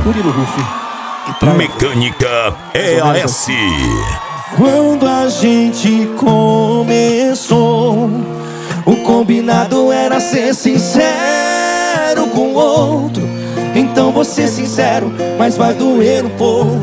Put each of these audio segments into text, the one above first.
Murilo Rufi. Mecânica EAS. Quando a gente começou, o combinado era ser sincero com o outro. Então vou ser sincero, mas vai doer um pouco.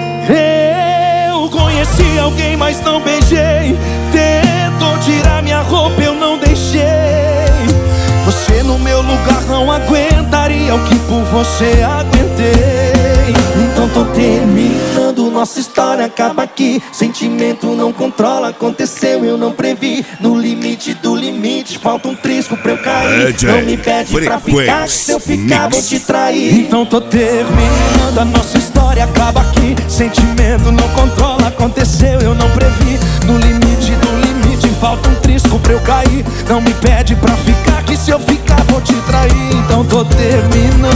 Eu conheci alguém, mas não beijei. Tentou tirar minha roupa, eu não deixei. Você no meu lugar não aguentaria o que por você aguentei. Então tô terminando, nossa história acaba aqui. Sentimento não controla, aconteceu, eu não previ. No limite do limite, falta um trisco pra eu cair. Não me pede pra ficar, se eu ficar vou te trair. Então tô terminando, a nossa história acaba aqui. Sentimento não controla, aconteceu, eu não previ. No limite do limite, falta um trisco pra eu cair. Não me pede pra ficar, que se eu ficar vou te trair. Então tô terminando.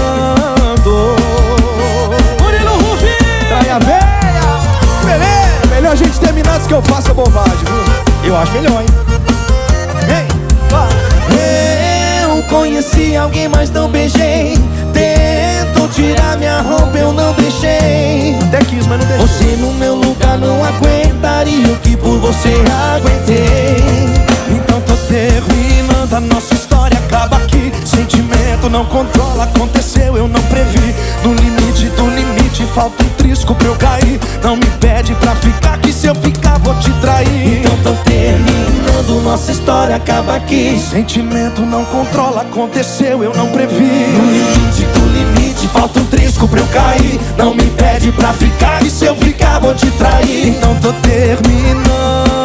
Traia véia! Beleza! Melhor a gente terminar antes que eu faça bobagem, viu? Eu acho melhor, hein? Vem! Eu conheci alguém, mas não beijei. Tentou tirar minha roupa, eu não deixei. Até quis, mas não deixei. Você no meu lugar não aguentaria o que por você aguentei. Então tô terminando, a nossa história acaba aqui. Sentimento não controla, aconteceu, eu não previ. No limite do limite, falta um trisco pra eu cair. Não me pede pra ficar, que se eu ficar vou te trair. Então tô terminando, nossa história acaba aqui. Sentimento não controla, aconteceu, eu não previ. No limite do limite, falta um trisco pra eu cair. Não me pede pra ficar, que se eu ficar vou te trair. Então tô terminando.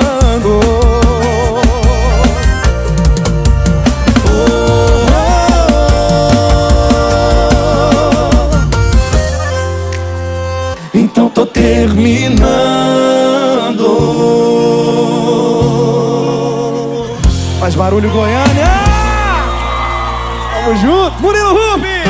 Então tô terminando. Faz barulho, Goiânia! Tamo junto! Murilo Rufi!